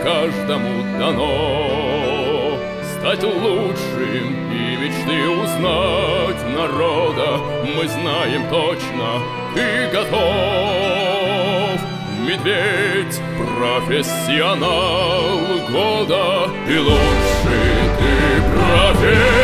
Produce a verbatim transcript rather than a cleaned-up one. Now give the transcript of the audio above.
каждому дано стать лучшим и мечты узнать народа. Мы знаем точно, ты готов. Медведь — профессионал года, и лучший ты профессионал.